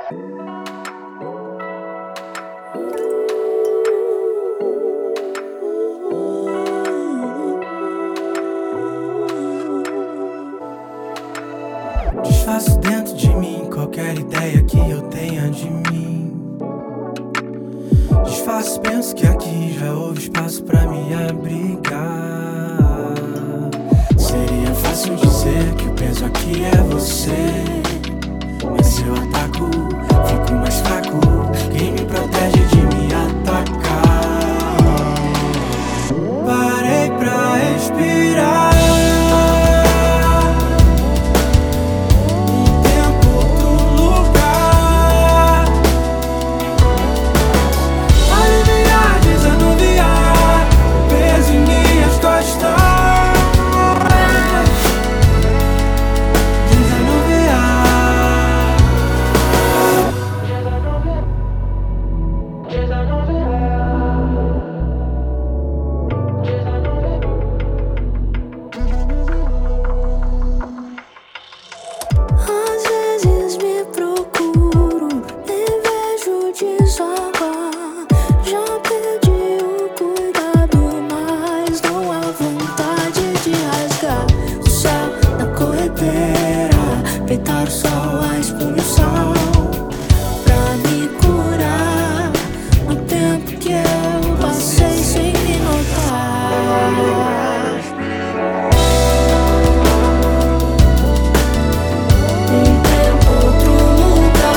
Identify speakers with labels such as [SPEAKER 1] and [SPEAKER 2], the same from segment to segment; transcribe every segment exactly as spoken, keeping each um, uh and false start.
[SPEAKER 1] Desfaço dentro de mim qualquer ideia que eu tenha de mim. Desfaço, penso que aqui já houve espaço pra me abrigar. Seria fácil dizer que o peso aqui é você, mas se eu ataco, fico mais fraco. Quem me protege de me atacar? Parei pra respirar. Peitar o sol, a espuma e o sal pra me curar no tempo que eu passei sem me notar. Um tempo, outro lugar.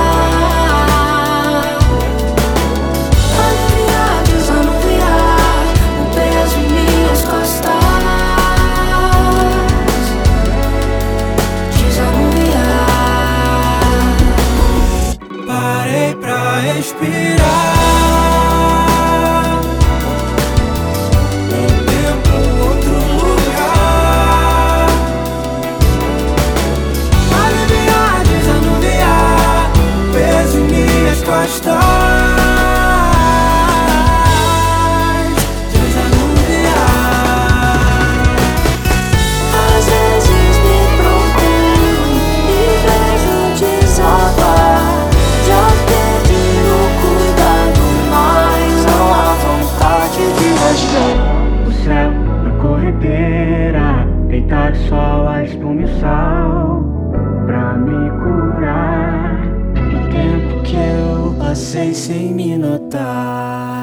[SPEAKER 1] Aliviar, desanuviar o peso em minhas costas. Parei pra respirar. Um tempo, outro lugar. Aliviar, desanuviar o peso em minhas costas. Deitar o sol, a espuma e o sal pra me curar no tempo que eu passei sem me notar.